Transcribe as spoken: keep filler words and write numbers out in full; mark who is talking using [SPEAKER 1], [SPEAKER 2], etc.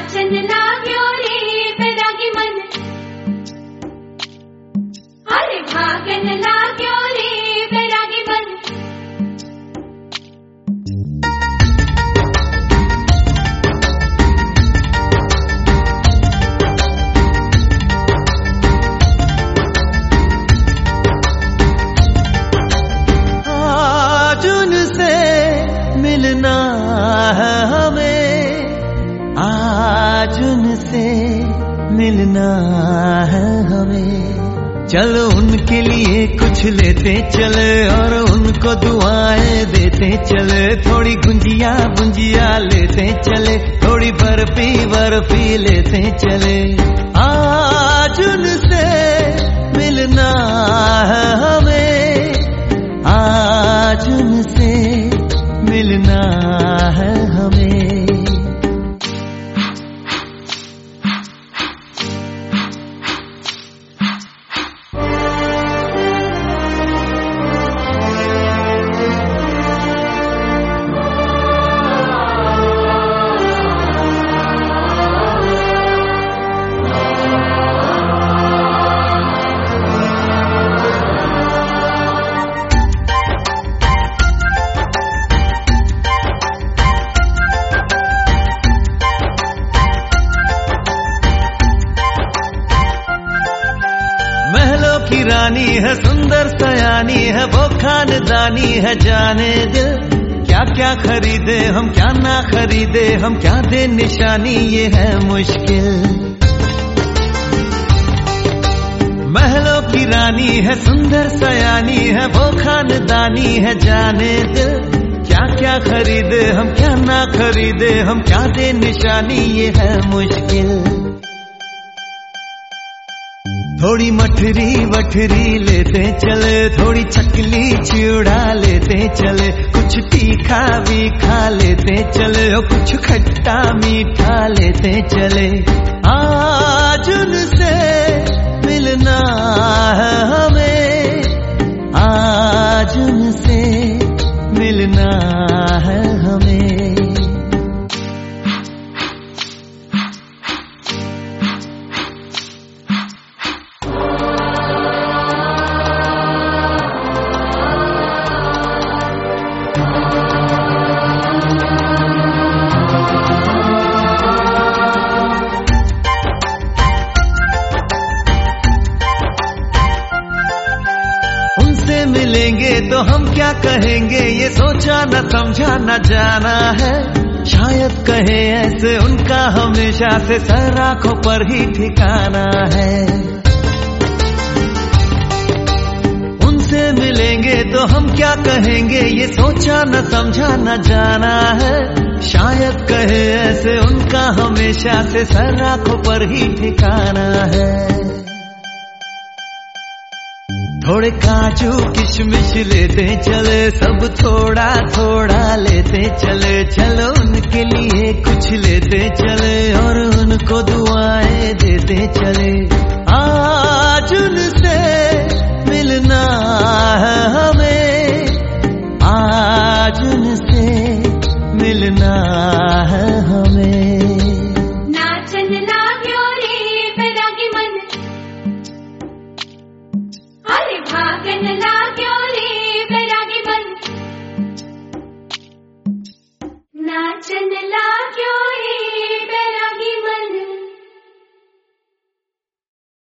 [SPEAKER 1] भागन लाग्यो रे बैरागी मन, अरे भागन लाग्यो रे बैरागी मन।
[SPEAKER 2] आज उनसे मिलना है हमें, आज उनसे मिलना है हमें। चलो उनके लिए कुछ लेते चले और उनको दुआएं देते चले। थोड़ी गुंजिया गुंजिया लेते चले, थोड़ी बर्फी बर्फी लेते चले। आज उनसे मिलना है हमें, आज उनसे मिलना है हमें। महलों की रानी है, सुंदर सयानी है, वो खानदानी है। जाने दिल क्या क्या खरीदे हम, क्या ना खरीदे हम, क्या दे निशानी, ये है मुश्किल। महलों की रानी है, सुंदर सयानी है, वो खानदानी है। जाने दिल क्या क्या खरीदे हम, क्या ना खरीदे हम, क्या दे निशानी, ये है मुश्किल। थोड़ी मठरी वठरी लेते चले, थोड़ी चकली चिड़ा लेते चले। कुछ तीखा भी खा लेते चले और कुछ खट्टा मीठा लेते चले। आज उनसे मिलना है हमें, आज उनसे मिलना है हमें। मिलेंगे तो हम क्या कहेंगे, ये सोचा न समझा न जाना है। शायद कहे ऐसे उनका हमेशा से सर आंखों पर ही ठिकाना है। उनसे मिलेंगे तो हम क्या कहेंगे, ये सोचा न समझा न जाना है। शायद कहे ऐसे उनका हमेशा से सर आंखों पर ही ठिकाना है। थोड़े काजू किशमिश लेते चले, सब थोड़ा थोड़ा लेते चले। चलो उनके लिए कुछ लेते